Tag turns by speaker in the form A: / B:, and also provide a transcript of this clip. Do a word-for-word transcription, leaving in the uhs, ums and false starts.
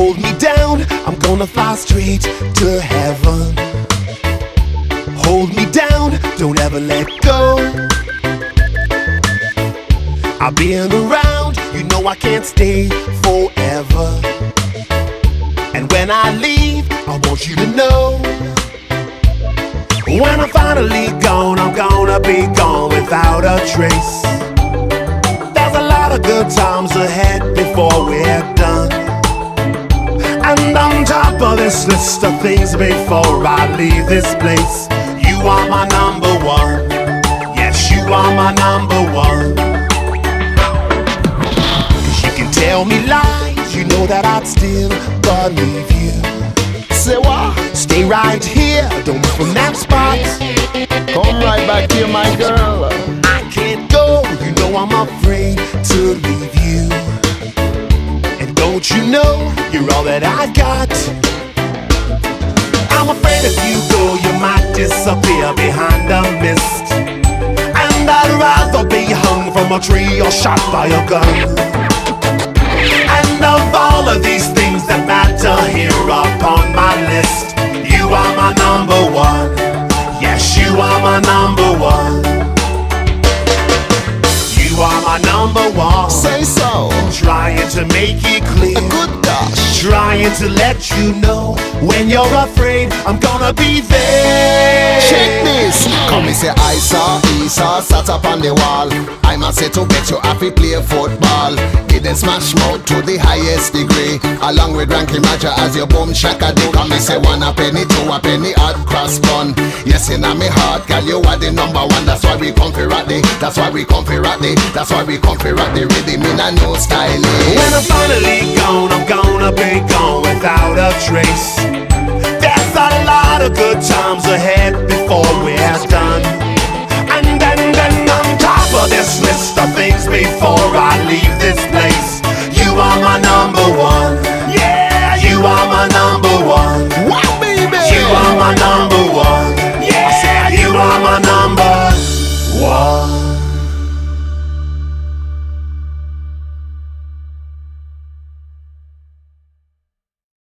A: hold me down, I'm gonna fly straight to heaven. Hold me down, don't ever let go. I've been around, you know I can't stay forever. And when I leave, I want you to know, when I'm finally gone, I'm gonna be gone without a trace. There's a lot of good times ahead before we're done. And on top of this list of things before I leave this place, you are my number one. Yes, you are my number one. Cause you can tell me lies, you know that I'd still believe you. Say what? Stay right here, don't move from that spot.
B: Come right back here, my girl.
A: I can't go, you know I'm afraid to leave you. And don't you know, you're all that I got. I'm afraid if you go, you might disappear behind the mist. And I'd rather be hung from a tree or shot by a gun. And of all of these things that matter here upon my list, you are my number one. Yes, you are my number one. You are my number one.
B: Say so.
A: Trying to make it clear,
B: A good gosh.
A: trying to let you know, when you're afraid, I'm gonna be there.
B: Check this. Come, me say I saw Esau sat up on the wall. I must say to bet you happy play football. Give them smash mouth to the highest degree, along with Ranky Maja as your boom shaka do. Come, me say one a penny, two a penny, hot cross bun. Yes, in me heart, girl, you are the number one. That's why we come for rock the, that's why we come for rock the, that's why we come for rock the rhythm in a new style.
A: When I'm finally gone, I'm gonna be gone without a trace. There's a lot of good times ahead